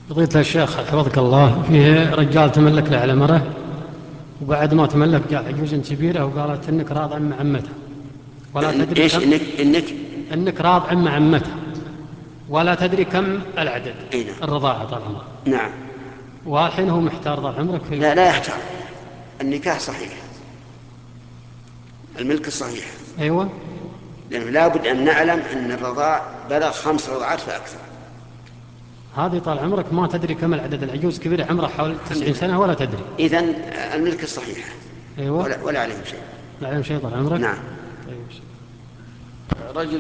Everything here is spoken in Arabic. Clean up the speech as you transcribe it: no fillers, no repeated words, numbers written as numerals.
قضيت الشيخ حفظك الله، فيه رجال تملك له على مره، وبعد ما تملك جاء عجوز كبيرة وقالت إنك راض عم عمتها ولا تدري إيش كم. إنك راض عم عمتها ولا تدري كم العدد. إيه نعم. الرضاعة طال عمرك. نعم. والحين هو محتار طال عمرك في. لا يحتار، النكاح صحيح، الملك صحيح، أيوة. لأنه لا بد أن نعلم أن الرضاع بلغ 5 رضعات فأكثر. هذه طال عمرك ما تدري كم العدد. العجوز كبيرة عمرها حوالي الحمد 90 لله. سنة ولا تدري. إذن الملك صحيح، أيوة. ولا عليهم شيء. لا علم شيء طال عمرك. نعم. طيب. رجل